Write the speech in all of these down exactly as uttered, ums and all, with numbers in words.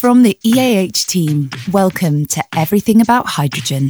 From the E A H team, welcome to Everything About Hydrogen.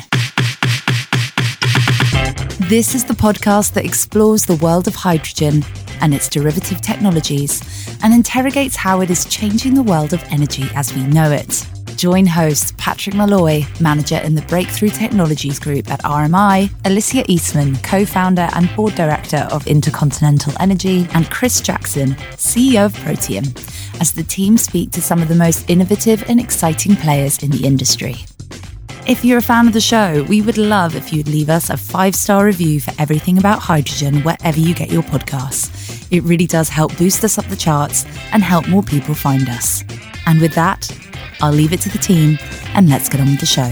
This is the podcast that explores the world of hydrogen and its derivative technologies and interrogates how it is changing the world of energy as we know it. Join host Patrick Malloy, manager in the Breakthrough Technologies Group at R M I, Alicia Eastman, co-founder and board director of Intercontinental Energy, and Chris Jackson, C E O of Protium, as the team speak to some of the most innovative and exciting players in the industry. If you're a fan of the show, we would love if you'd leave us a five-star review for Everything About Hydrogen wherever you get your podcasts. It really does help boost us up the charts and help more people find us. And with that, I'll leave it to the team and let's get on with the show.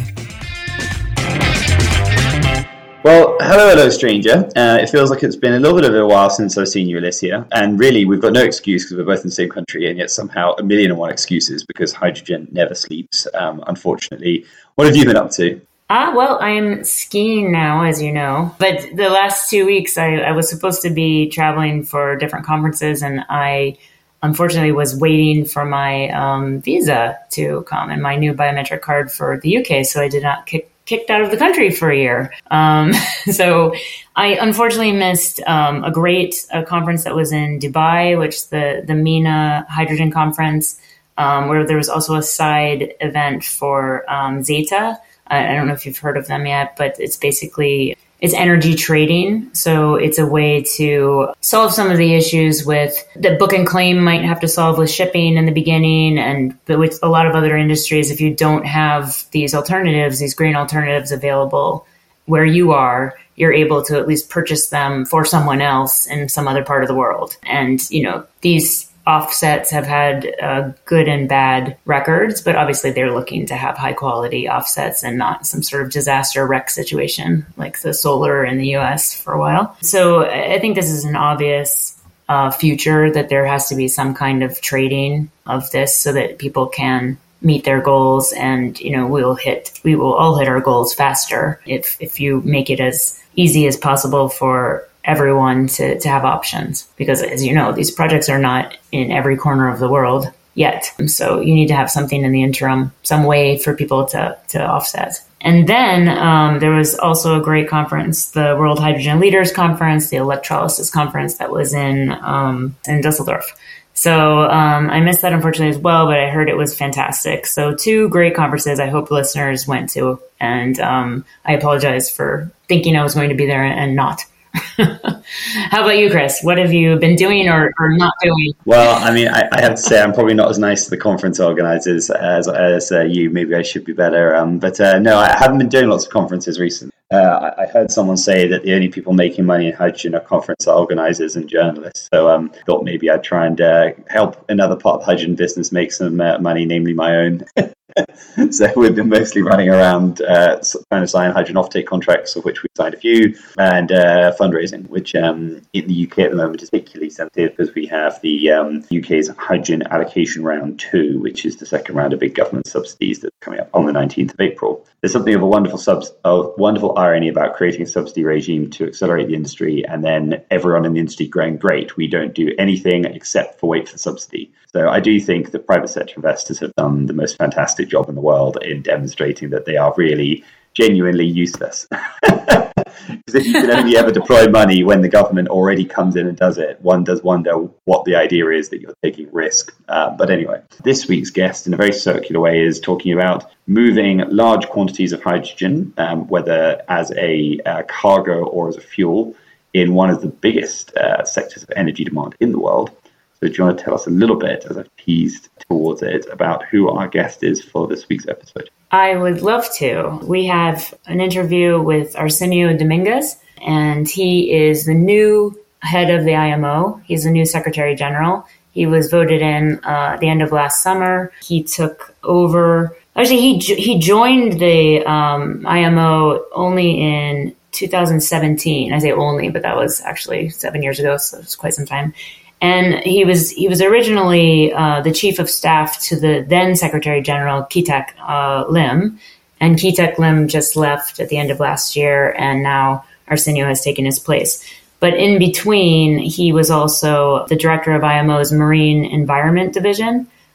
Well, hello, hello, stranger. Uh, it feels like it's been a little bit of a while since I've seen you, Alicia. And really, we've got no excuse because we're both in the same country, and yet somehow a million and one excuses because hydrogen never sleeps, um, unfortunately. What have you been up to? Ah, well, I'm skiing now, as you know. But the last two weeks, I, I was supposed to be traveling for different conferences, and I unfortunately was waiting for my um, visa to come and my new biometric card for the U K, so I did not kick kicked out of the country for a year. Um, so I unfortunately missed um, a great uh, conference that was in Dubai, which the, the MENA Hydrogen Conference, um, where there was also a side event for um, Zeta. I, I don't know if you've heard of them yet, but it's basically it's energy trading. So it's a way to solve some of the issues with that book and claim might have to solve with shipping in the beginning. And but with a lot of other industries, if you don't have these alternatives, these green alternatives available where you are, you're able to at least purchase them for someone else in some other part of the world. And, you know, these offsets have had uh, good and bad records, but obviously they're looking to have high quality offsets and not some sort of disaster wreck situation like the solar in the U S for a while. So I think this is an obvious uh, future that there has to be some kind of trading of this so that people can meet their goals, and you know we'll hit we will all hit our goals faster if if you make it as easy as possible for everyone to, to have options, because as you know, these projects are not in every corner of the world yet. So you need to have something in the interim, some way for people to, to offset. And then um, there was also a great conference, the World Hydrogen Leaders Conference, the Electrolysis Conference that was in, um, in Dusseldorf. So um, I missed that unfortunately as well, but I heard it was fantastic. So two great conferences I hope listeners went to. And um, I apologize for thinking I was going to be there and not. How about you, Chris? What have you been doing or, or not doing? Well, I mean, I, I have to say I'm probably not as nice to the conference organizers as, as uh, you. Maybe I should be better. Um, but uh, no, I haven't been doing lots of conferences recently. Uh, I, I heard someone say that the only people making money in hydrogen are conference organizers and journalists. So I um, thought maybe I'd try and uh, help another part of the hydrogen business make some uh, money, namely my own. So we've been mostly running around uh, trying to sign hydrogen offtake contracts, of which we've signed a few, and uh, fundraising, which um, in the U K at the moment is particularly sensitive because we have the um, U K's hydrogen allocation round two, which is the second round of big government subsidies that's coming up on the nineteenth of April. There's something of a wonderful sub- of wonderful irony about creating a subsidy regime to accelerate the industry, and then everyone in the industry going, great, we don't do anything except for wait for the subsidy. So I do think that private sector investors have done the most fantastic job in the world in demonstrating that they are really genuinely useless. Because if you can only ever deploy money when the government already comes in and does it, one does wonder what the idea is that you're taking risk. Uh, but anyway, this week's guest, in a very circular way, is talking about moving large quantities of hydrogen, um, whether as a uh, cargo or as a fuel, in one of the biggest uh, sectors of energy demand in the world. So do you want to tell us a little bit, as I've teased towards it, about who our guest is for this week's episode? I would love to. We have an interview with Arsenio Dominguez, and he is the new head of the I M O. He's the new Secretary General. He was voted in uh, at the end of last summer. He took over. Actually, he he joined the um, I M O only in two thousand seventeen. I say only, but that was actually seven years ago, so it's quite some time. And he was he was originally uh, the chief of staff to the then Secretary General Ki-Teck uh, Lim, and Ki-Teck Lim just left at the end of last year, and now Arsenio has taken his place. But in between, he was also the director of I M O's Marine Environment Division,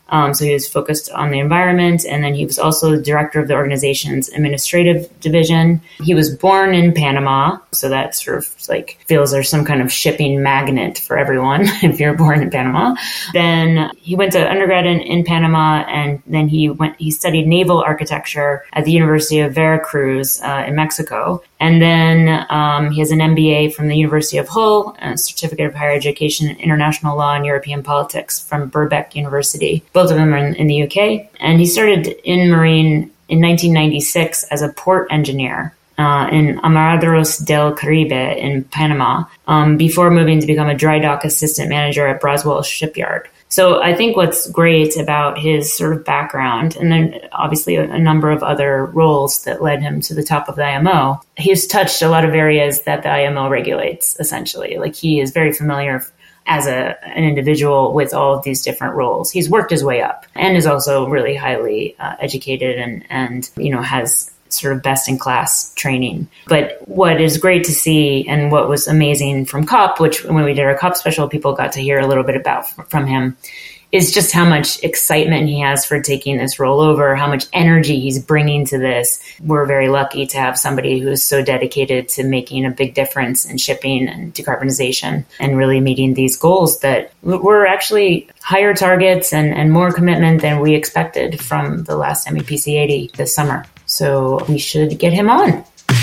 Um, so he was focused on the environment, and then he was also the director of the organization's administrative division. He was born in Panama, so that sort of like feels there's some kind of shipping magnet for everyone if you're born in Panama. Then he went to undergrad in, in Panama, and then he went he studied naval architecture at the University of Veracruz uh, in Mexico. And then um, he has an M B A from the University of Hull, and a certificate of higher education in international law and European politics from Birkbeck University. Both of them are in, in the U K. And he started in Marine in nineteen ninety-six as a port engineer uh, in Amaderos del Caribe in Panama, um, before moving to become a dry dock assistant manager at Braswell Shipyard. So I think what's great about his sort of background, and then obviously a, a number of other roles that led him to the top of the I M O, he's touched a lot of areas that the I M O regulates, essentially. Like he is very familiar as a an individual with all of these different roles. He's worked his way up and is also really highly uh, educated and, and, you know, has sort of best-in-class training. But what is great to see, and what was amazing from COP, which when we did our COP special, people got to hear a little bit about from him, is just how much excitement he has for taking this role over, how much energy he's bringing to this. We're very lucky to have somebody who's so dedicated to making a big difference in shipping and decarbonization and really meeting these goals that were actually higher targets and, and more commitment than we expected from the last M E P C eighty this summer. So we should get him on.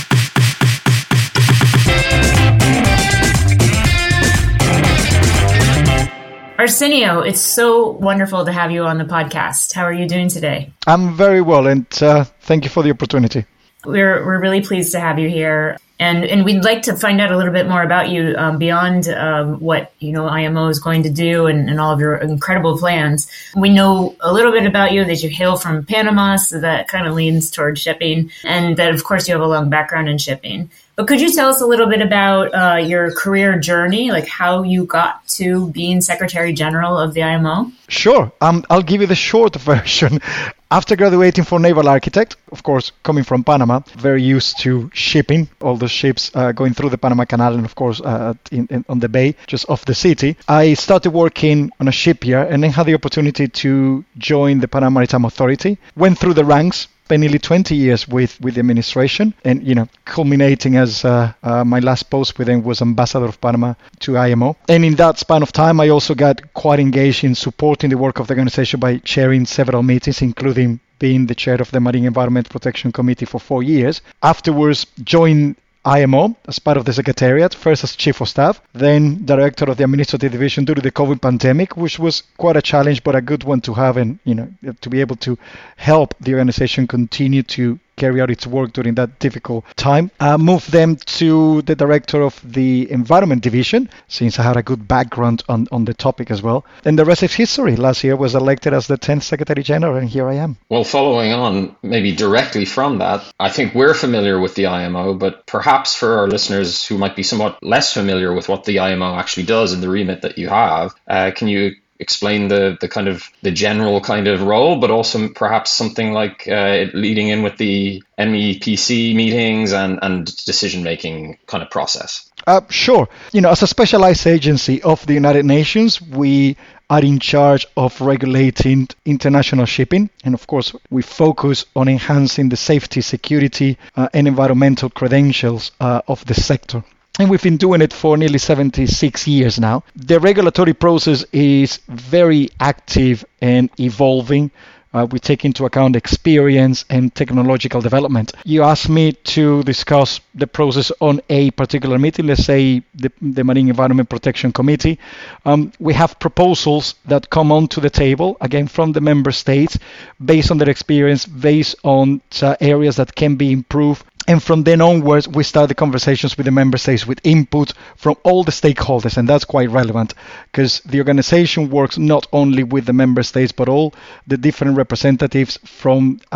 Arsenio, it's so wonderful to have you on the podcast. How are you doing today? I'm very well, and uh, thank you for the opportunity. We're we're really pleased to have you here, and and we'd like to find out a little bit more about you um, beyond um, what you know I M O is going to do and, and all of your incredible plans. We know a little bit about you, that you hail from Panama, so that kind of leans towards shipping, and that of course you have a long background in shipping. But could you tell us a little bit about uh, your career journey, like how you got to being Secretary General of the I M O? Sure. Um, I'll give you the short version. After graduating for naval architect, of course, coming from Panama, very used to shipping, all the ships uh, going through the Panama Canal and, of course, uh, in, in, on the bay, just off the city. I started working on a shipyard and then had the opportunity to join the Panama Maritime Authority. Went through the ranks. Spent nearly twenty years with, with the administration, and you know, culminating as uh, uh, my last post with them was Ambassador of Panama to I M O. And in that span of time, I also got quite engaged in supporting the work of the organization by chairing several meetings, including being the chair of the Marine Environment Protection Committee for four years. Afterwards, joined I M O as part of the Secretariat, first as Chief of Staff, then Director of the Administrative Division due to the COVID pandemic, which was quite a challenge, but a good one to have, and you know, to be able to help the organization continue to carry out its work during that difficult time. I moved them to the Director of the Environment Division, since I had a good background on, on the topic as well. And the rest is history. Last year was elected as the tenth Secretary General, and here I am. Well, following on maybe directly from that, I think we're familiar with the I M O, but perhaps for our listeners who might be somewhat less familiar with what the I M O actually does in the remit that you have, uh, can you explain the the kind of the general kind of role, but also perhaps something like uh, leading in with the M E P C meetings and, and decision-making kind of process? Uh, sure. You know, as a specialized agency of the United Nations, we are in charge of regulating international shipping. And of course, we focus on enhancing the safety, security, uh, and environmental credentials uh, of the sector. And we've been doing it for nearly seventy-six years now. The regulatory process is very active and evolving. Uh, we take into account experience and technological development. You asked me to discuss the process on a particular meeting, let's say the, the Marine Environment Protection Committee. Um, we have proposals that come onto the table, again, from the member states, based on their experience, based on uh, areas that can be improved. And from then onwards, we start the conversations with the member states with input from all the stakeholders. And that's quite relevant because the organization works not only with the member states, but all the different representatives from uh,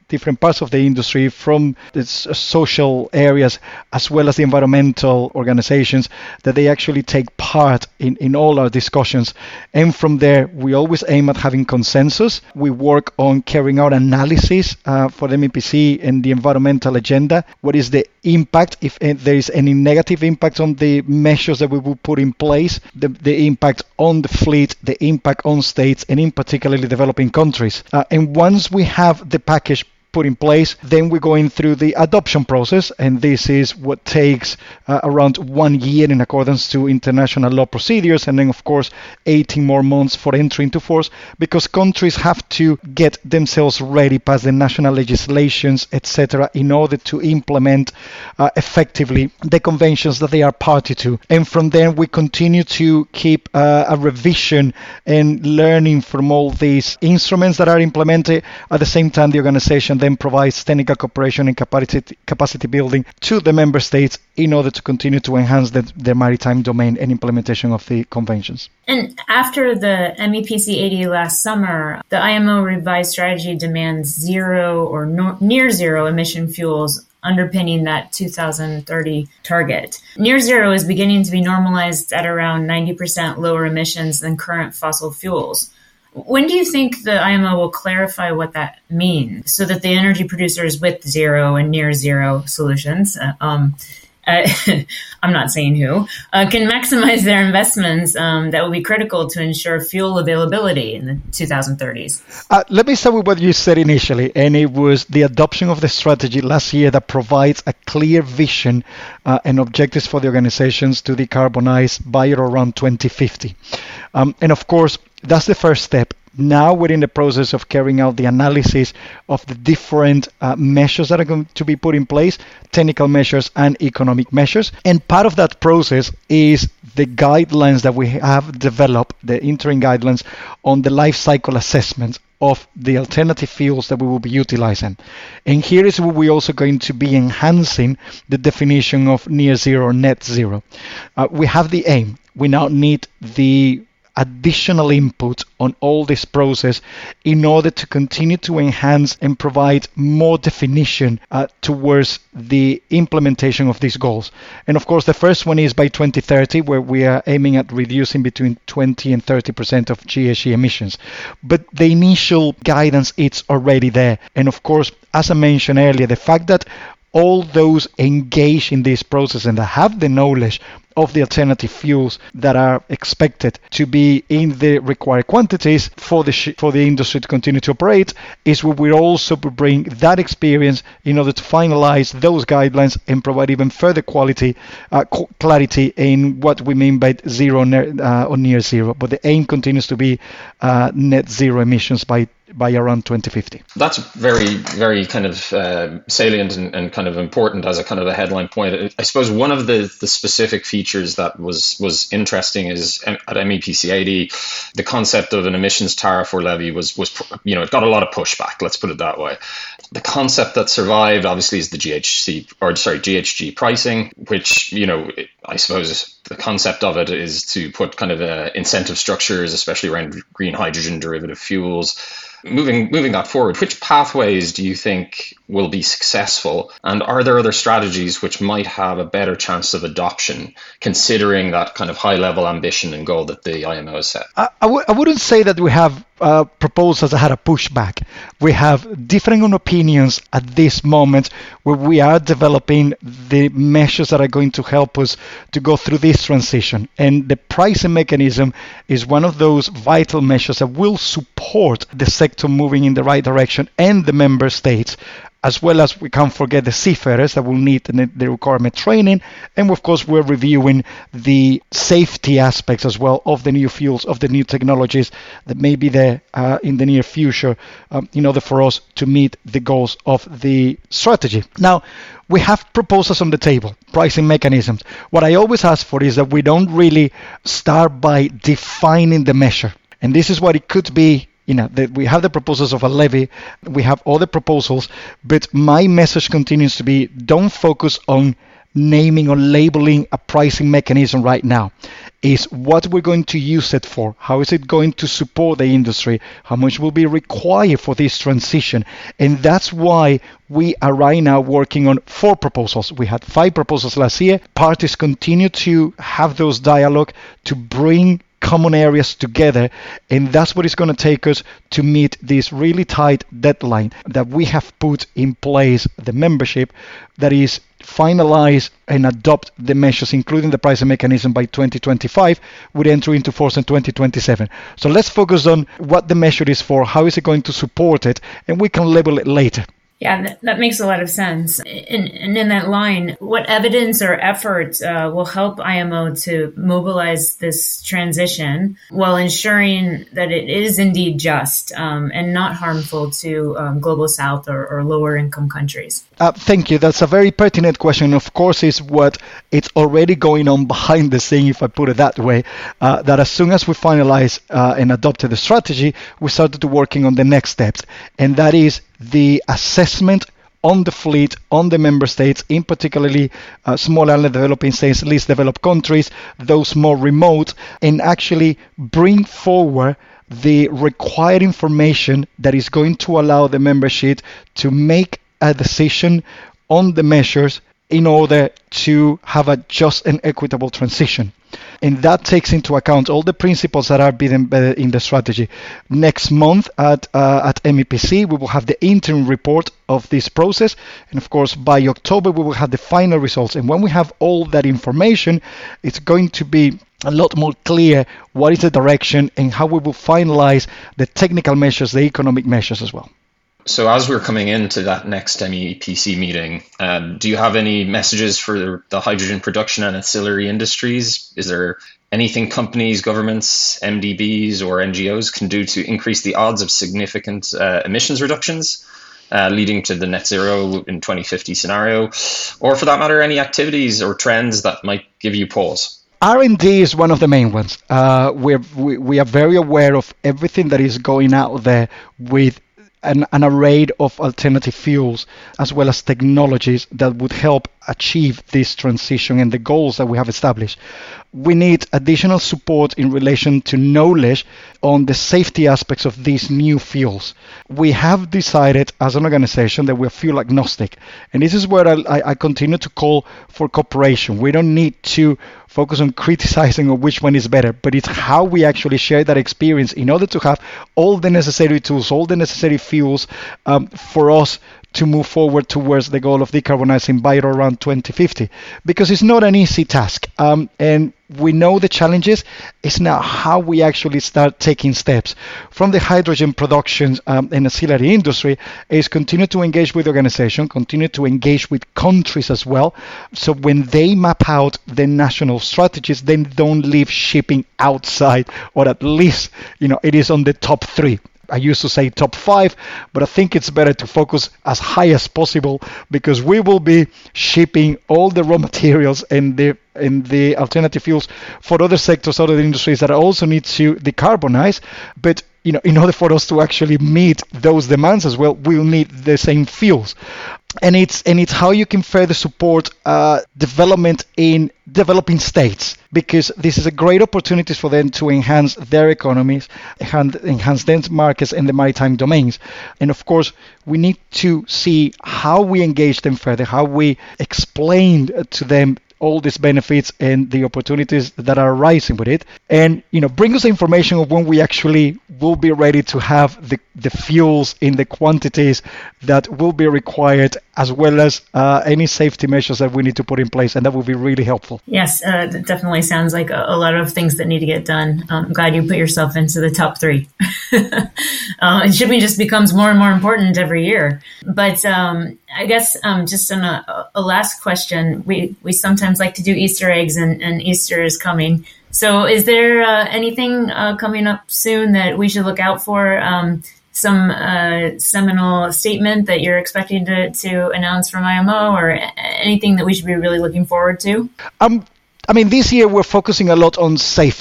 different parts of the industry, from the social areas as well as the environmental organizations, that they actually take part in, in all our discussions. And from there, we always aim at having consensus. We work on carrying out analysis uh, for the M E P C and the environmental agenda. What is the impact, if there is any negative impact on the measures that we will put in place, the, the impact on the fleet, the impact on states, and in particularly developing countries. Uh, and once we have the package put in place, then we're going through the adoption process, and this is what takes uh, around one year in accordance to international law procedures, and then of course eighteen more months for entry into force, because countries have to get themselves ready, pass the national legislations, et cetera, in order to implement uh, effectively the conventions that they are party to. And from there we continue to keep uh, a revision and learning from all these instruments that are implemented. At the same time, the organization then provides technical cooperation and capacity capacity building to the member states in order to continue to enhance the, the maritime domain and implementation of the conventions. And after the M E P C eighty last summer, the I M O revised strategy demands zero or no, near zero emission fuels underpinning that two thousand thirty target. Near zero is beginning to be normalized at around ninety percent lower emissions than current fossil fuels. When do you think the I M O will clarify what that means so that the energy producers with zero and near zero solutions, uh, um, uh, I'm not saying who, uh, can maximize their investments um, that will be critical to ensure fuel availability in the twenty thirties? Uh, let me start with what you said initially, and it was the adoption of the strategy last year that provides a clear vision uh, and objectives for the organizations to decarbonize by or around twenty fifty. Um, and of course, that's the first step. Now we're in the process of carrying out the analysis of the different uh, measures that are going to be put in place, technical measures and economic measures. And part of that process is the guidelines that we have developed, the interim guidelines on the life cycle assessment of the alternative fuels that we will be utilizing. And here is where we're also going to be enhancing the definition of near zero or net zero. Uh, we have the aim. We now need the additional input on all this process in order to continue to enhance and provide more definition uh, towards the implementation of these goals. And of course, the first one is by twenty thirty, where we are aiming at reducing between twenty and thirty percent of G H G emissions. But the initial guidance, it's already there. And of course, as I mentioned earlier, the fact that all those engaged in this process and that have the knowledge of the alternative fuels that are expected to be in the required quantities for the sh- for the industry to continue to operate, is where we also bring that experience in order to finalize those guidelines and provide even further quality uh, co- clarity in what we mean by zero ne- uh, or near zero. But the aim continues to be uh, net zero emissions by by around twenty fifty. That's very, very kind of uh, salient and, and kind of important as a kind of a headline point. I suppose one of the, the specific features that was was interesting is at M E P C eighty, the concept of an emissions tariff or levy was, was you know, it got a lot of pushback, let's put it that way. The concept that survived, obviously, is the G H C, or sorry, G H G pricing, which, you know, I suppose the concept of it is to put kind of uh, incentive structures, especially around green hydrogen derivative fuels. Moving moving that forward, which pathways do you think will be successful? And are there other strategies which might have a better chance of adoption, considering that kind of high-level ambition and goal that the I M O has set? I, I, w- I wouldn't say that we have uh, proposals that had a pushback. We have differing opinions at this moment where we are developing the measures that are going to help us to go through this transition. And the pricing mechanism is one of those vital measures that will support the sector moving in the right direction, and the member states, as well as we can't forget the seafarers that will need the requirement training. And of course, we're reviewing the safety aspects as well of the new fuels, of the new technologies that may be there uh, in the near future um, in order for us to meet the goals of the strategy. Now, we have proposals on the table, pricing mechanisms. What I always ask for is that we don't really start by defining the measure. And this is what it could be. You know, that we have the proposals of a levy, we have other proposals, but my message continues to be, don't focus on naming or labeling a pricing mechanism right now. Is what we're going to use it for. How is it going to support the industry? How much will be required for this transition? And that's why we are right now working on four proposals. We had five proposals last year. Parties continue to have those dialogue to bring common areas together, and that's what it's going to take us to meet this really tight deadline that we have put in place, the membership, that is finalize and adopt the measures, including the pricing mechanism, by twenty twenty-five, would enter into force in twenty twenty-seven. So let's focus on what the measure is for, how is it going to support it, and we can label it later. Yeah, that, that makes a lot of sense. And, and in that line, what evidence or effort uh, will help I M O to mobilize this transition while ensuring that it is indeed just um, and not harmful to um, Global South or, or lower income countries? Uh, thank you. That's a very pertinent question. Of course, is what it's already going on behind the scene, if I put it that way, uh, that as soon as we finalize uh, and adopted the strategy, we started to working on the next steps. And that is the assessment on the fleet, on the member states, in particularly uh, small and developing states, least developed countries, those more remote, and actually bring forward the required information that is going to allow the membership to make a decision on the measures in order to have a just and equitable transition. And that takes into account all the principles that are being embedded in the strategy. Next month at uh, at M E P C, we will have the interim report of this process. And of course, by October, we will have the final results. And when we have all that information, it's going to be a lot more clear what is the direction and how we will finalize the technical measures, the economic measures as well. So as we're coming into that next M E P C meeting, um, do you have any messages for the hydrogen production and ancillary industries? Is there anything companies, governments, M D Bs or N G Os can do to increase the odds of significant uh, emissions reductions, uh, leading to the net zero in twenty fifty scenario? Or for that matter, any activities or trends that might give you pause? R and D is one of the main ones. Uh, we're, we, we are very aware of everything that is going out there with An, an array of alternative fuels as well as technologies that would help achieve this transition and the goals that we have established. We need additional support in relation to knowledge on the safety aspects of these new fuels. We have decided as an organization that we're fuel agnostic, and this is where I, I continue to call for cooperation. We don't need to focus on criticizing of which one is better, but it's how we actually share that experience in order to have all the necessary tools, all the necessary fuels um, for us to move forward towards the goal of decarbonizing by around twenty fifty, because it's not an easy task. Um, and we know the challenges. It's now how we actually start taking steps. From the hydrogen production um, and ancillary industry is continue to engage with organizations, continue to engage with countries as well. So when they map out the national strategies, they don't leave shipping outside, or at least, you know, it is on the top three. I used to say top five, but I think it's better to focus as high as possible, because we will be shipping all the raw materials and the and the alternative fuels for other sectors, other industries that also need to decarbonize. But you know, in order for us to actually meet those demands as well, we'll need the same fuels. And it's and it's how you can further support uh, development in developing states, because this is a great opportunity for them to enhance their economies, enhance their markets in the maritime domains. And of course, we need to see how we engage them further, how we explain to them all these benefits and the opportunities that are arising with it, and you know, bring us the information of when we actually will be ready to have the, the fuels in the quantities that will be required, as well as uh, any safety measures that we need to put in place, and that will be really helpful. Yes, uh, it definitely sounds like a, a lot of things that need to get done. Um, I'm glad you put yourself into the top three. uh, and shipping just becomes more and more important every year. But um, I guess um, just on a, a last question, we, we sometimes like to do Easter eggs, and, and Easter is coming. So is there uh, anything uh, coming up soon that we should look out for? Um, some uh, seminal statement that you're expecting to, to announce from I M O, or anything that we should be really looking forward to? Um, I mean, this year we're focusing a lot on safety.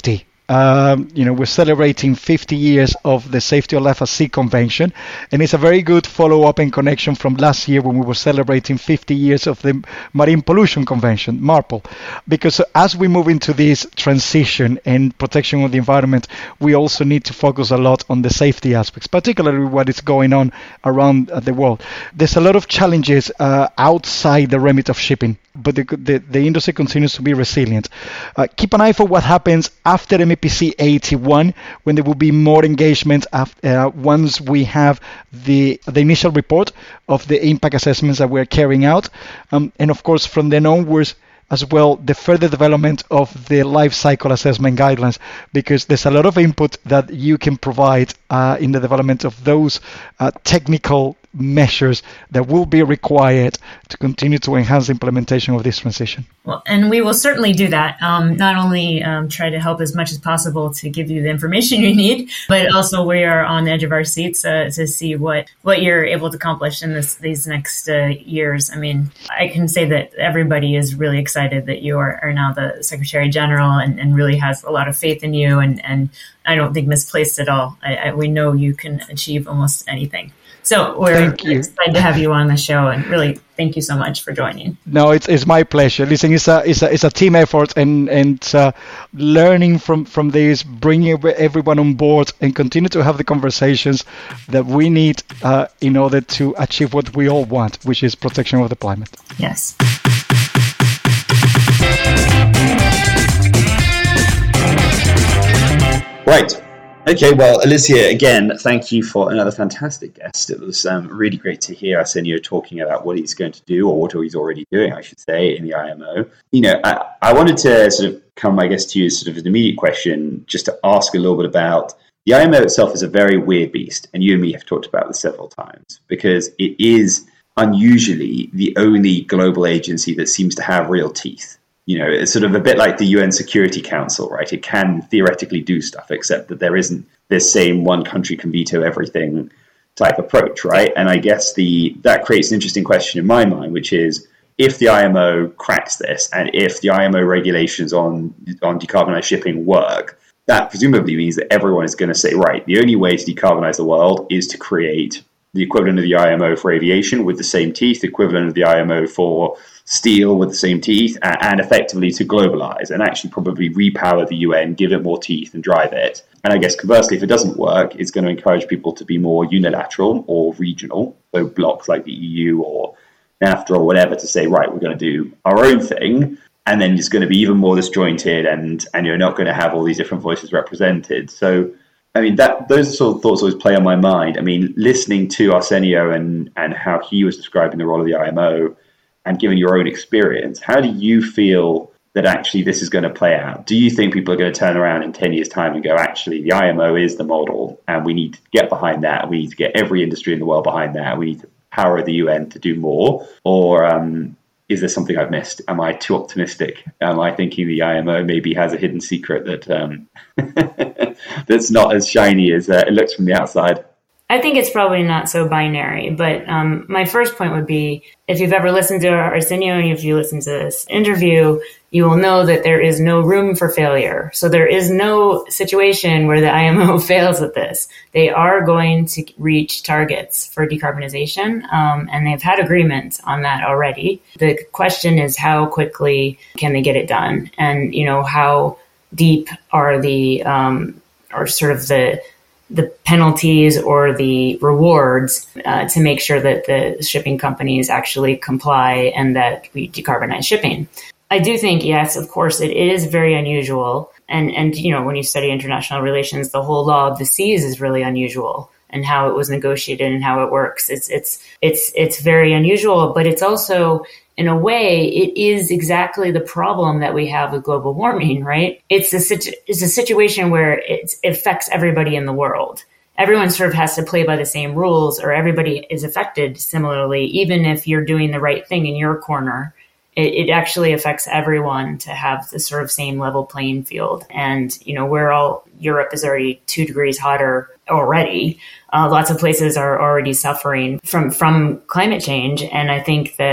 Um, you know, we're celebrating fifty years of the Safety of Life at Sea Convention, and it's a very good follow-up and connection from last year when we were celebrating fifty years of the Marine Pollution Convention, MARPOL. Because as we move into this transition and protection of the environment, we also need to focus a lot on the safety aspects, particularly what is going on around the world. There's a lot of challenges uh, outside the remit of shipping, but the, the, the industry continues to be resilient. Uh, keep an eye for what happens after M E P C eighty-one, when there will be more engagement after, uh, once we have the the initial report of the impact assessments that we're carrying out. Um, and of course, from then onwards, as well, the further development of the life cycle assessment guidelines, because there's a lot of input that you can provide uh, in the development of those uh, technical measures that will be required to continue to enhance the implementation of this transition. Well, and we will certainly do that. Um, not only um, try to help as much as possible to give you the information you need, but also we are on the edge of our seats uh, to see what, what you're able to accomplish in this, these next uh, years. I mean, I can say that everybody is really excited that you are, are now the Secretary General and, and really has a lot of faith in you. And, and I don't think misplaced at all. I, I, we know you can achieve almost anything. So we're excited to have you on the show, and really thank you so much for joining. No, it's it's my pleasure. Listen, it's a it's a it's a team effort, and and uh, learning from from this, bringing everyone on board, and continue to have the conversations that we need uh, in order to achieve what we all want, which is protection of the climate. Yes. Right. Okay, well, Alicia, again, thank you for another fantastic guest. It was um, really great to hear Arsenio talking about what he's going to do, or what he's already doing, I should say, in the I M O. You know, I, I wanted to sort of come, I guess, to you sort of an immediate question, just to ask a little bit about the I M O itself. Is a very weird beast, and you and me have talked about this several times, because it is unusually the only global agency that seems to have real teeth. You know, it's sort of a bit like the U N Security Council, right? It can theoretically do stuff, except that there isn't this same one country can veto everything type approach, right? And I guess the that creates an interesting question in my mind, which is, if the I M O cracks this, and if the I M O regulations on on decarbonized shipping work, that presumably means that everyone is going to say, right, the only way to decarbonize the world is to create the equivalent of the I M O for aviation with the same teeth, equivalent of the I M O for steel with the same teeth, and effectively to globalize and actually probably repower the U N, give it more teeth and drive it. And I guess conversely, if it doesn't work, it's going to encourage people to be more unilateral or regional, so blocks like the E U or NAFTA or whatever, to say, right, we're going to do our own thing, and then it's going to be even more disjointed, and and you're not going to have all these different voices represented. So I mean, that those sort of thoughts always play on my mind. I mean, listening to Arsenio and and how he was describing the role of the I M O, and given your own experience, how do you feel that actually this is going to play out? Do you think people are going to turn around in ten years' time and go, actually, the I M O is the model, and we need to get behind that. We need to get every industry in the world behind that. We need to power the U N to do more? Or um, is there something I've missed? Am I too optimistic? Am I thinking the I M O maybe has a hidden secret that um, that's not as shiny as uh, it looks from the outside? I think it's probably not so binary, but um, my first point would be, if you've ever listened to Arsenio and if you listen to this interview, you will know that there is no room for failure. So there is no situation where the I M O fails at this. They are going to reach targets for decarbonization, um, and they've had agreement on that already. The question is, how quickly can they get it done? And, you know, how deep are the, um, or sort of the, the penalties or the rewards uh, to make sure that the shipping companies actually comply and that we decarbonize shipping. I do think, yes, of course, it is very unusual. And, and you know, when you study international relations, the whole law of the seas is really unusual, and how it was negotiated and how it works. It's it's it's it's very unusual, but it's also, in a way, it is exactly the problem that we have with global warming, right? It's a, situ- it's a situation where it's, it affects everybody in the world. Everyone sort of has to play by the same rules, or everybody is affected similarly. Even if you're doing the right thing in your corner, it, it actually affects everyone to have the sort of same level playing field. And, you know, we're all, Europe is already two degrees hotter already. Uh, lots of places are already suffering from, from climate change. And I think that,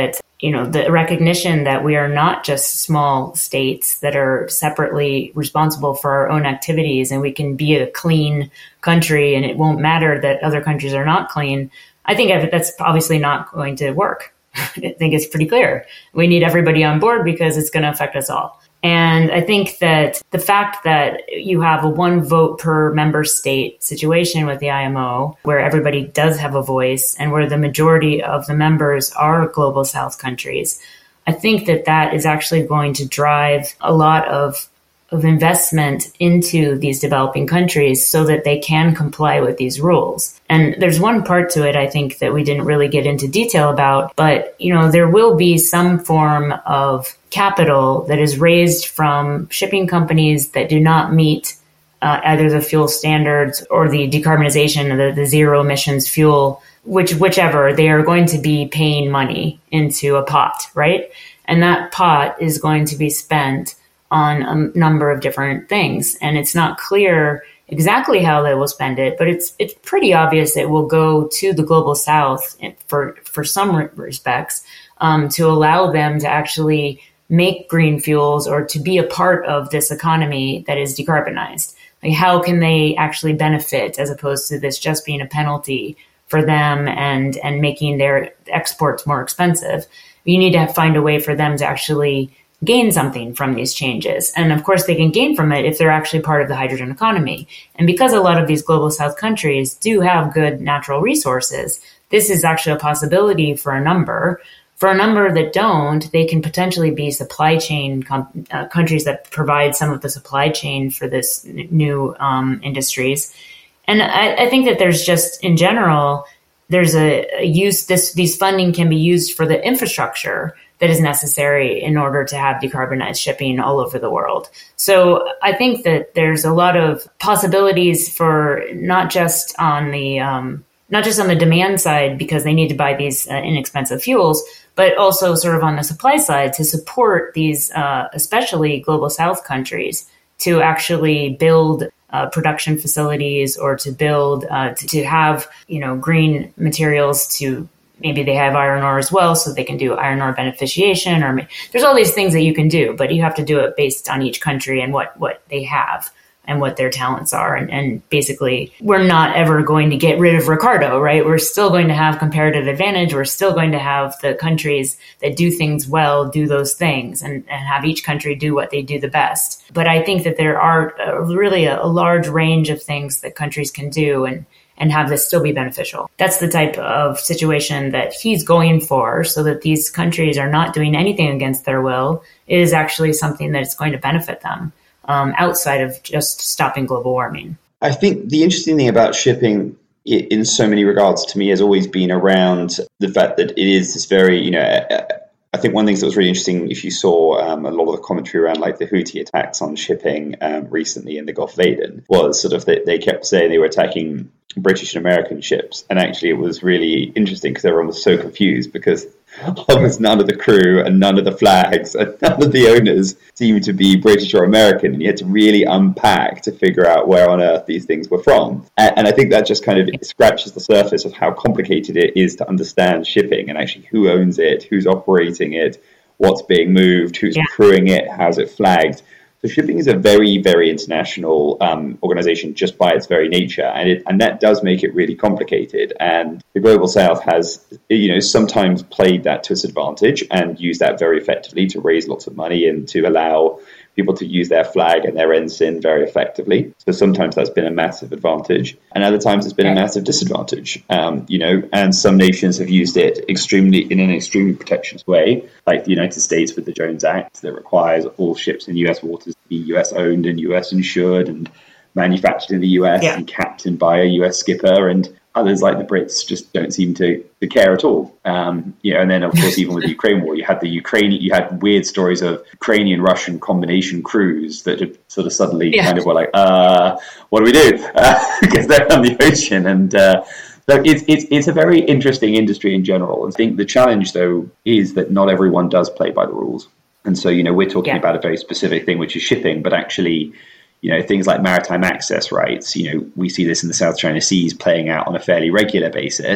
you know, the recognition that we are not just small states that are separately responsible for our own activities, and we can be a clean country and it won't matter that other countries are not clean. I think that's obviously not going to work. I think it's pretty clear. We need everybody on board because it's going to affect us all. And I think that the fact that you have a one vote per member state situation with the I M O, where everybody does have a voice and where the majority of the members are global South countries, I think that that is actually going to drive a lot of of investment into these developing countries so that they can comply with these rules. And there's one part to it, I think, that we didn't really get into detail about, but, you know, there will be some form of capital that is raised from shipping companies that do not meet uh, either the fuel standards or the decarbonization or the, the zero emissions fuel, which whichever, they are going to be paying money into a pot, right? And that pot is going to be spent on a number of different things. And it's not clear exactly how they will spend it, but it's it's pretty obvious it will go to the global South for, for some respects, um, to allow them to actually make green fuels or to be a part of this economy that is decarbonized. Like, how can they actually benefit as opposed to this just being a penalty for them and, and making their exports more expensive? You need to find a way for them to actually gain something from these changes. And of course, they can gain from it if they're actually part of the hydrogen economy. And because a lot of these global South countries do have good natural resources, this is actually a possibility for a number. For a number that don't, they can potentially be supply chain com- uh, countries that provide some of the supply chain for this n- new um, industries. And I, I think that there's just, in general, there's a, a use, this, these funding can be used for the infrastructure that is necessary in order to have decarbonized shipping all over the world. So I think that there's a lot of possibilities for not just on the um, not just on the demand side, because they need to buy these uh, inexpensive fuels, but also sort of on the supply side to support these, uh, especially global South countries, to actually build uh, production facilities or to build uh, to, to have, you know, green materials to. Maybe they have iron ore as well, so they can do iron ore beneficiation, or there's all these things that you can do, but you have to do it based on each country and what, what they have and what their talents are. And, and basically, we're not ever going to get rid of Ricardo, right? We're still going to have comparative advantage. We're still going to have the countries that do things well, do those things, and, and have each country do what they do the best. But I think that there are uh, really a, a large range of things that countries can do, and and have this still be beneficial. That's the type of situation that he's going for, so that these countries are not doing anything against their will. It is actually something that's going to benefit them um, outside of just stopping global warming. I think the interesting thing about shipping in so many regards to me has always been around the fact that it is this very, you know, I think one of the things that was really interesting, if you saw um, a lot of the commentary around like the Houthi attacks on shipping um, recently in the Gulf of Aden, was sort of that they kept saying they were attacking British and American ships. And actually it was really interesting because everyone was so confused because almost none of the crew and none of the flags and none of the owners seemed to be British or American. And you had to really unpack to figure out where on earth these things were from. And, and I think that just kind of scratches the surface of how complicated it is to understand shipping and actually who owns it, who's operating it, what's being moved, who's yeah. crewing it, how's it flagged. So shipping is a very, very international um, organization just by its very nature, and it, and that does make it really complicated. And the Global South has, you know, sometimes played that to its advantage and used that very effectively to raise lots of money and to allow people to use their flag and their ensign very effectively. So sometimes that's been a massive advantage, and other times it's been a massive disadvantage. Um, you know, and some nations have used it extremely in an extremely protectionist way, like the United States with the Jones Act that requires all ships in U S waters to be U S owned and U S insured and manufactured in the U S yeah. and captained by a U S skipper. And others, like the Brits, just don't seem to, to care at all. Um, you know, and then of course, even with the Ukraine war, you had the Ukrainian, you had weird stories of Ukrainian-Russian combination crews that had sort of suddenly yeah. kind of were like, uh, what do we do? Uh, because they're on the ocean. And uh, so it's, it's, it's a very interesting industry in general. I think the challenge, though, is that not everyone does play by the rules. And so, you know, we're talking yeah. about a very specific thing, which is shipping, but actually, you know, things like maritime access rights, you know, we see this in the South China Seas playing out on a fairly regular basis.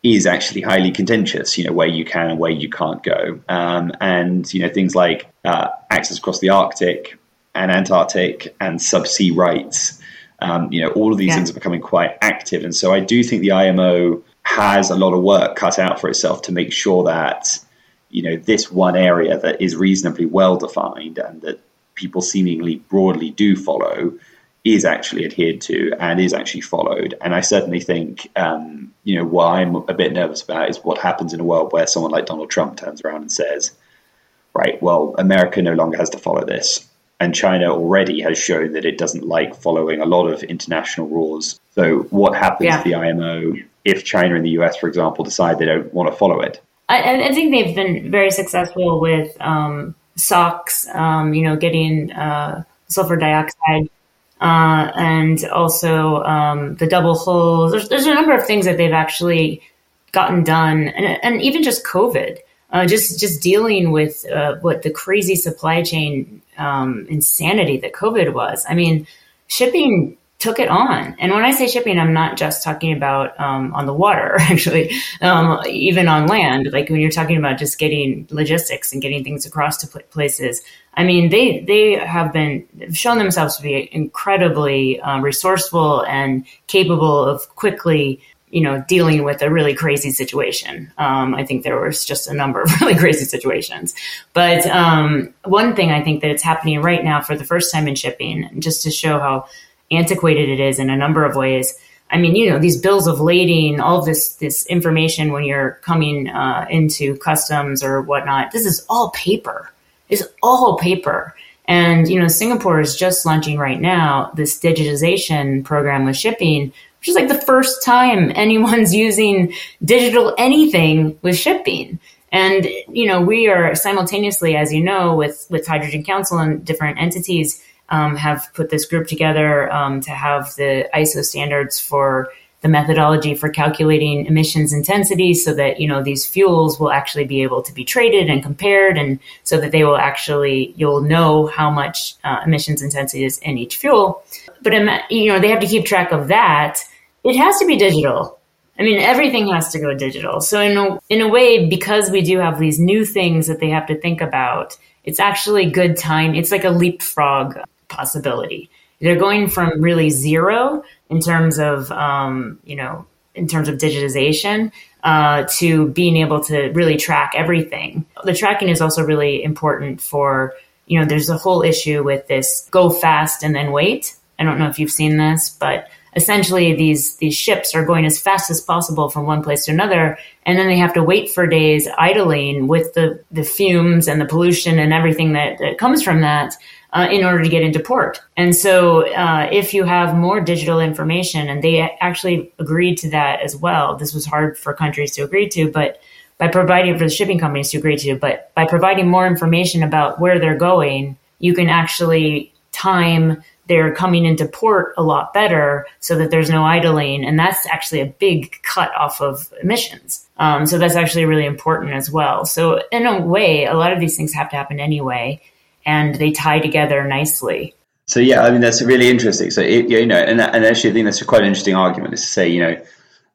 is actually highly contentious, you know, where you can and where you can't go. Um, and, you know, things like uh, access across the Arctic and Antarctic and subsea rights, um, you know, all of these yeah. things are becoming quite active. And so I do think the I M O has a lot of work cut out for itself to make sure that, you know, this one area that is reasonably well defined and that people seemingly broadly do follow is actually adhered to and is actually followed. And I certainly think, um, you know, what I'm a bit nervous about is what happens in a world where someone like Donald Trump turns around and says, right, well, America no longer has to follow this. And China already has shown that it doesn't like following a lot of international rules. So what happens yeah. to the I M O if China and the U S, for example, decide they don't want to follow it? I, I think they've been very successful with um, SOx, um, you know, getting uh, sulfur dioxide, uh, and also um, the double hulls. There's, there's a number of things that they've actually gotten done, and, and even just COVID, uh, just just dealing with uh, what the crazy supply chain um, insanity that COVID was. I mean, shipping took it on. And when I say shipping, I'm not just talking about um, on the water, actually, um, even on land. Like when you're talking about just getting logistics and getting things across to places. I mean, they they have been shown themselves to be incredibly uh, resourceful and capable of quickly, you know, dealing with a really crazy situation. Um, I think there was just a number of really crazy situations. But um, one thing I think that it's happening right now for the first time in shipping, just to show how antiquated it is in a number of ways. I mean, you know, these bills of lading, all this this information when you're coming uh, into customs or whatnot, this is all paper. It's all paper. And, you know, Singapore is just launching right now this digitization program with shipping, which is like the first time anyone's using digital anything with shipping. And, you know, we are simultaneously, as you know, with, with Hydrogen Council and different entities, Um, have put this group together um, to have the I S O standards for the methodology for calculating emissions intensity so that, you know, these fuels will actually be able to be traded and compared, and so that they will actually, you'll know how much uh, emissions intensity is in each fuel. But, you know, they have to keep track of that. It has to be digital. I mean, everything has to go digital. So in a, in a way, because we do have these new things that they have to think about, it's actually good time. It's like a leapfrog possibility. They're going from really zero in terms of, um, you know, in terms of digitization uh, to being able to really track everything. The tracking is also really important for, you know, there's a whole issue with this go fast and then wait. I don't know if you've seen this, but essentially these these ships are going as fast as possible from one place to another, and then they have to wait for days idling with the, the fumes and the pollution and everything that, that comes from that uh, in order to get into port. And so uh, if you have more digital information, and they actually agreed to that as well, this was hard for countries to agree to, but by providing for the shipping companies to agree to, but by providing more information about where they're going, you can actually time they're coming into port a lot better so that there's no idling. And that's actually a big cut off of emissions. Um, so that's actually really important as well. So in a way, a lot of these things have to happen anyway, and they tie together nicely. So, yeah, I mean, that's really interesting. So, it, you know, and, and actually I think that's a quite an interesting argument is to say, you know,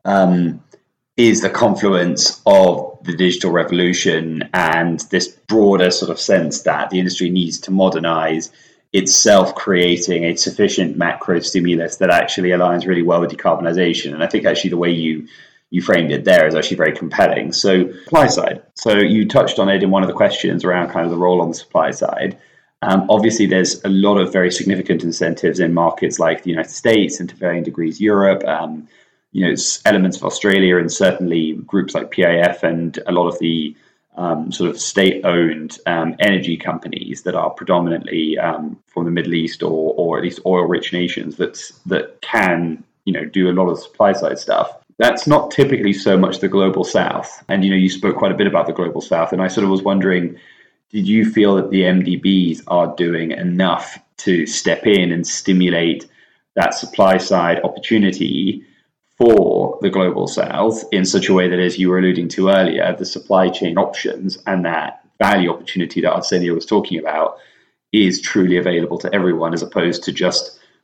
um, is the confluence of the digital revolution and this broader sort of sense that the industry needs to modernize itself, creating a sufficient macro stimulus that actually aligns really well with decarbonization. And I think actually the way you you framed it there is actually very compelling. So supply side. So you touched on it in one of the questions around kind of the role on the supply side. Um, obviously, there's a lot of very significant incentives in markets like the United States and to varying degrees Europe, um, you know, elements of Australia, and certainly groups like P I F and a lot of the Um, sort of state-owned um, energy companies that are predominantly um, from the Middle East or, or at least oil-rich nations that that can, you know, do a lot of supply side stuff. That's not typically so much the global South. And, you know, you spoke quite a bit about the global South, and I sort of was wondering, did you feel that the M D Bs are doing enough to step in and stimulate that supply side opportunity for the global South in such a way that, as you were alluding to earlier, the supply chain options and that value opportunity that Arsenio was talking about is truly available to everyone, as opposed to just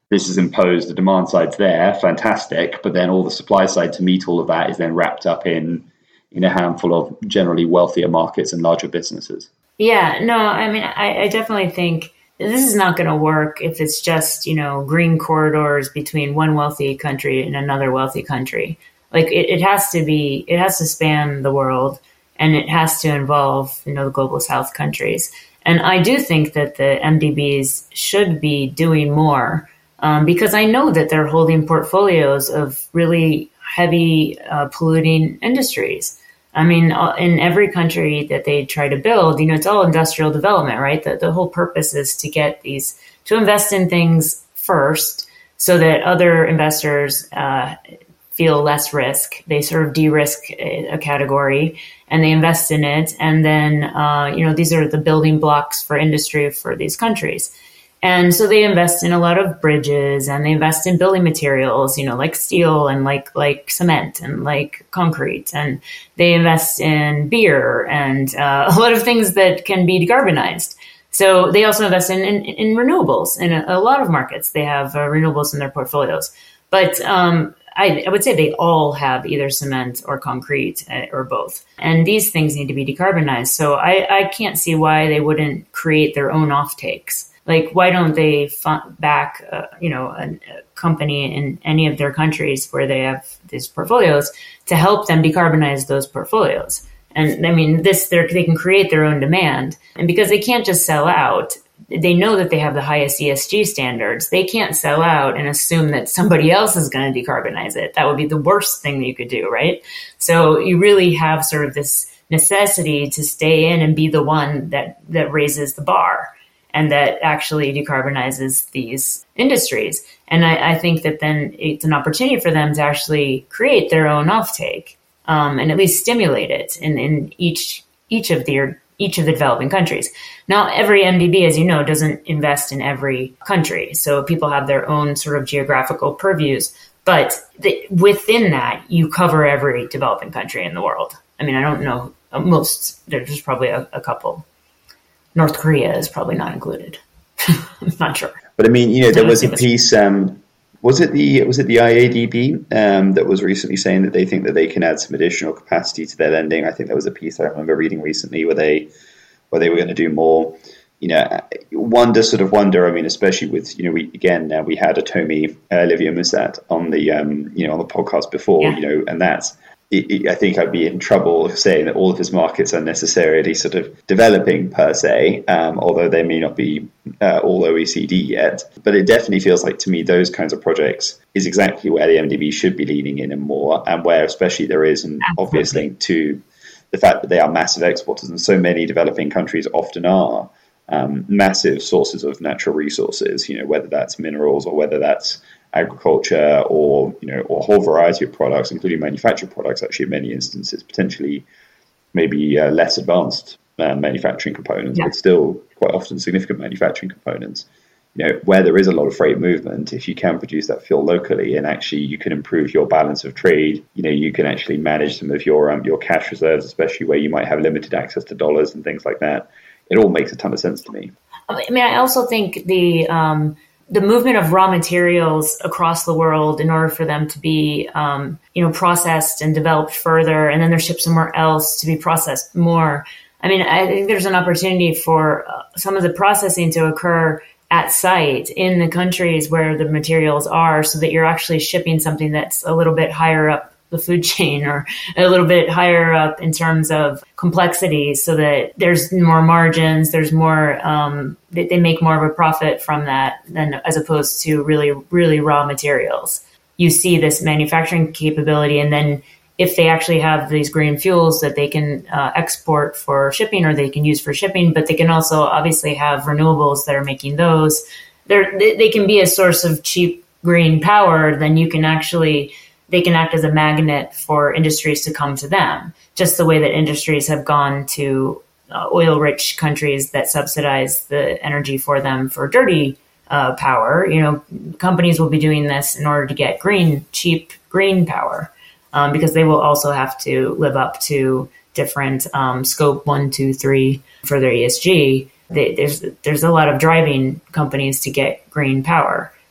this has imposed the demand side's there, fantastic, but then all the supply side to meet all of that is then wrapped up in in a handful of generally wealthier markets and larger businesses. Yeah, no, I mean, I, I definitely think this is not going to work if it's just, you know, green corridors between one wealthy country and another wealthy country. Like it, it has to be, it has to span the world, and it has to involve, you know, the global South countries. And I do think that the M D Bs should be doing more um, because I know that they're holding portfolios of really heavy uh, polluting industries. I mean, in every country that they try to build, you know, it's all industrial development, right? The, the whole purpose is to get these, to invest in things first so that other investors uh, feel less risk. They sort of de-risk a, a category and they invest in it. And then, uh, you know, these are the building blocks for industry for these countries. And so they invest in a lot of bridges and they invest in building materials, you know, like steel and like like cement and like concrete. And they invest in beer and uh, a lot of things that can be decarbonized. So they also invest in, in, in renewables. In a, a lot of markets, they have uh, renewables in their portfolios. But um, I, I would say they all have either cement or concrete uh, or both. And these things need to be decarbonized. So I, I can't see why they wouldn't create their own offtakes. Like, why don't they fund back, uh, you know, a, a company in any of their countries where they have these portfolios to help them decarbonize those portfolios? And I mean, this they can create their own demand. And because they can't just sell out, they know that they have the highest E S G standards. They can't sell out and assume that somebody else is going to decarbonize it. That would be the worst thing that you could do, right? So you really have sort of this necessity to stay in and be the one that, that raises the bar and that actually decarbonizes these industries. And I, I think that then it's an opportunity for them to actually create their own offtake um, and at least stimulate it in, in each each of their each of the developing countries. Now, every M D B, as you know, doesn't invest in every country. So people have their own sort of geographical purviews. But the, within that, you cover every developing country in the world. I mean, I don't know, most, there's probably a, a couple. North Korea is probably not included. I'm not sure. But I mean, you know, there was a piece, um, was it the was it the I A D B um, that was recently saying that they think that they can add some additional capacity to their lending? I think there was a piece I remember reading recently where they where they were going to do more. You know, wonder, sort of wonder. I mean, especially with, you know, we again uh, we had Atomi uh, Olivia Musat on the um, you know on the podcast before, yeah. you know, and that's. It, it, I think I'd be in trouble saying that all of his markets are necessarily sort of developing per se, um, although they may not be uh, all O E C D yet. But it definitely feels like to me those kinds of projects is exactly where the M D B should be leaning in and more, and where especially there is an Absolutely. obvious link to the fact that they are massive exporters, and so many developing countries often are um, massive sources of natural resources. You know, whether that's minerals or whether that's agriculture or, you know, or a whole variety of products, including manufactured products, actually in many instances, potentially maybe uh, less advanced uh, manufacturing components, yeah. but still quite often significant manufacturing components. You know, where there is a lot of freight movement, if you can produce that fuel locally and actually you can improve your balance of trade, you know, you can actually manage some of your um, your cash reserves, especially where you might have limited access to dollars and things like that. It all makes a ton of sense to me. I mean, I also think the um, the movement of raw materials across the world in order for them to be, um, you know, processed and developed further, and then they're shipped somewhere else to be processed more. I mean, I think there's an opportunity for uh, some of the processing to occur at site in the countries where the materials are, so that you're actually shipping something that's a little bit higher up the food chain or a little bit higher up in terms of complexity, so that there's more margins, there's more, um, they, they make more of a profit from that than as opposed to really, really raw materials. You see this manufacturing capability, and then if they actually have these green fuels that they can uh, export for shipping or they can use for shipping, but they can also obviously have renewables that are making those, They're, they, they can be a source of cheap green power, then you can actually, they can act as a magnet for industries to come to them, just the way that industries have gone to uh, oil-rich countries that subsidize the energy for them for dirty uh, power. You know, companies will be doing this in order to get green, cheap green power, um, because they will also have to live up to different um, scope one, two, three for their E S G. They, there's there's a lot of driving companies to get green power.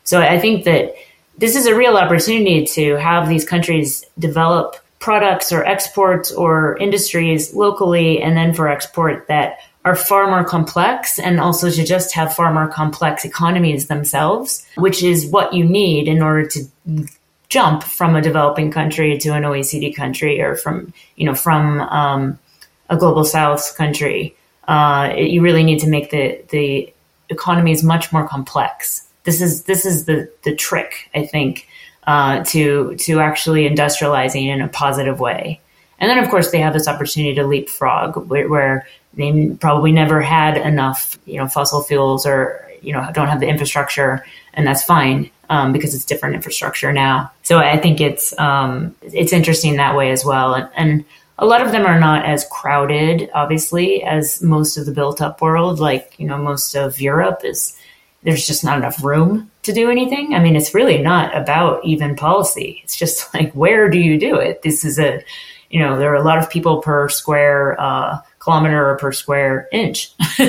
So I think that this is a real opportunity to have these countries develop products or exports or industries locally and then for export that are far more complex, and also to just have far more complex economies themselves, which is what you need in order to jump from a developing country to an O E C D country, or from, you know, from um, a global south country. Uh, it, you really need to make the, the economies much more complex. This is, this is the, the trick, I think, uh, to, to actually industrializing in a positive way. And then, of course, they have this opportunity to leapfrog where, where they probably never had enough, you know, fossil fuels, or, you know, don't have the infrastructure, and that's fine um, because it's different infrastructure now. So I think it's um, it's interesting that way as well. And, and a lot of them are not as crowded, obviously, as most of the built-up world. Like, you know, most of Europe is, there's just not enough room to do anything. I mean, it's really not about even policy. It's just like, where do you do it? This is a, you know, there are a lot of people per square uh, kilometer or per square inch.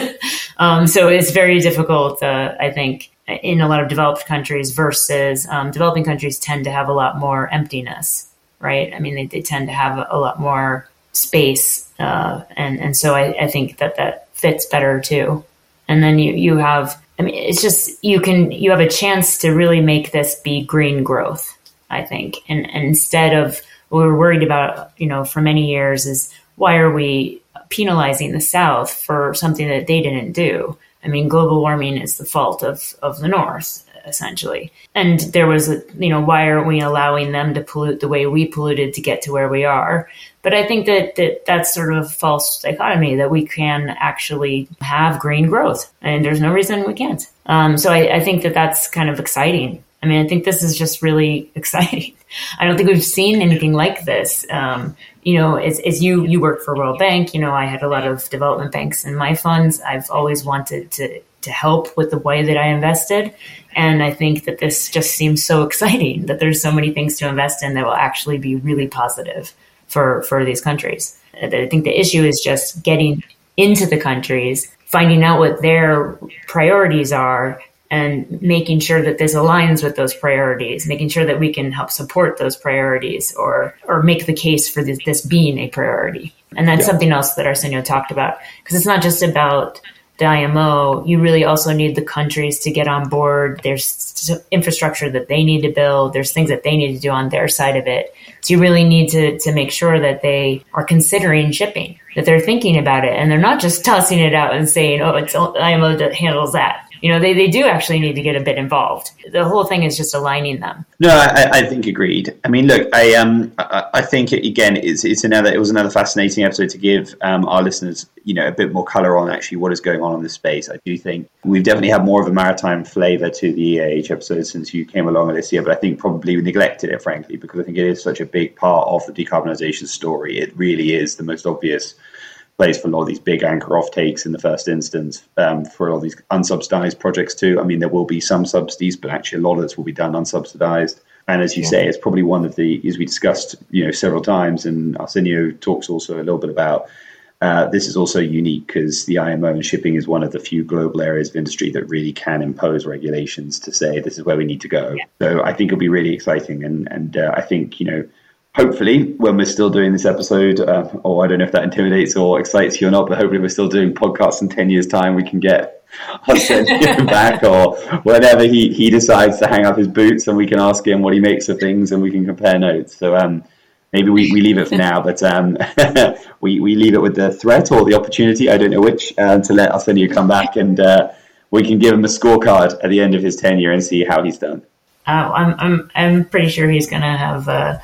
um, so it's very difficult, uh, I think, in a lot of developed countries versus um, developing countries tend to have a lot more emptiness, right? I mean, they, they tend to have a lot more space. Uh, and, and so I, I think that that fits better too. And then you, you have, I mean, it's just, you can, you have a chance to really make this be green growth, I think. And, and instead of what we were worried about, you know, for many years is, why are we penalizing the South for something that they didn't do? I mean, global warming is the fault of, of the North, essentially. And there was, a, you know, why aren't we allowing them to pollute the way we polluted to get to where we are? But I think that, that that's sort of a false dichotomy, that we can actually have green growth, and there's no reason we can't. Um, so I, I think that that's kind of exciting. I mean, I think this is just really exciting. I don't think we've seen anything like this. Um, you know, as, as you, you work for World Bank, you know, I had a lot of development banks in my funds. I've always wanted to, to help with the way that I invested. And I think that this just seems so exciting, that there's so many things to invest in that will actually be really positive for, for these countries. I think the issue is just getting into the countries, finding out what their priorities are, and making sure that this aligns with those priorities, making sure that we can help support those priorities, or or make the case for this, this being a priority. And that's yeah. something else that Arsenio talked about, because it's not just about the I M O. You really also need the countries to get on board. There's infrastructure that they need to build. There's things that they need to do on their side of it. So you really need to, to make sure that they are considering shipping, that they're thinking about it, and they're not just tossing it out and saying, oh, it's I M O that handles that. You know, they, they do actually need to get a bit involved. The whole thing is just aligning them. No, I, I think agreed. I mean, look, I um, I, I think it, again, it's it's another it was another fascinating episode to give um, our listeners, you know, a bit more color on actually what is going on in this space. I do think we've definitely had more of a maritime flavor to the E A H episode since you came along this year, but I think probably we neglected it, frankly, because I think it is such a big part of the decarbonization story. It really is the most obvious place for a lot of these big anchor off takes in the first instance, um, for all these unsubsidized projects too. I mean, there will be some subsidies, but actually a lot of this will be done unsubsidized. And as you yeah. say, it's probably one of the, as we discussed, you know, several times, and Arsenio talks also a little bit about, uh, this is also unique because the I M O and shipping is one of the few global areas of industry that really can impose regulations to say this is where we need to go. Yeah. So I think it'll be really exciting. And, and uh, I think, you know, hopefully, when we're still doing this episode, uh, or I don't know if that intimidates or excites you or not, but hopefully we're still doing podcasts in ten years' time, we can get Arsenio back, or whenever he, he decides to hang up his boots, and we can ask him what he makes of things, and we can compare notes. So um, maybe we, we leave it for now, but um, we, we leave it with the threat or the opportunity, I don't know which, uh, to let Arsenio come back, and uh, we can give him a scorecard at the end of his tenure and see how he's done. Uh, I'm, I'm, I'm pretty sure he's going to have... Uh...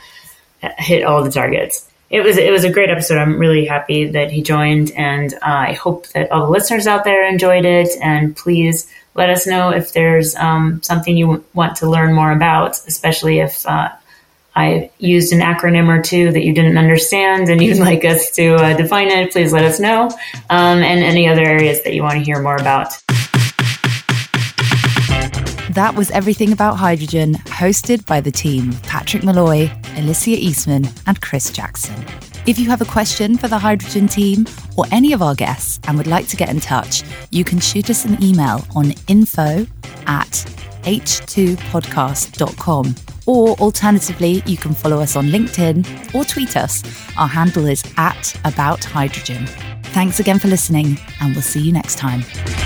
hit all the targets. It was it was a great episode. I'm really happy that he joined, and uh, I hope that all the listeners out there enjoyed it. And please let us know if there's um, something you w- want to learn more about, especially if uh, I used an acronym or two that you didn't understand and you'd like us to uh, define it. Please let us know, um, and any other areas that you want to hear more about. That was Everything About Hydrogen, hosted by the team of Patrick Malloy, Alicia Eastman, and Chris Jackson. If you have a question for the Hydrogen team or any of our guests and would like to get in touch, you can shoot us an email on info at h two podcast dot com. Or alternatively, you can follow us on LinkedIn or tweet us. Our handle is at About Hydrogen. Thanks again for listening, and we'll see you next time.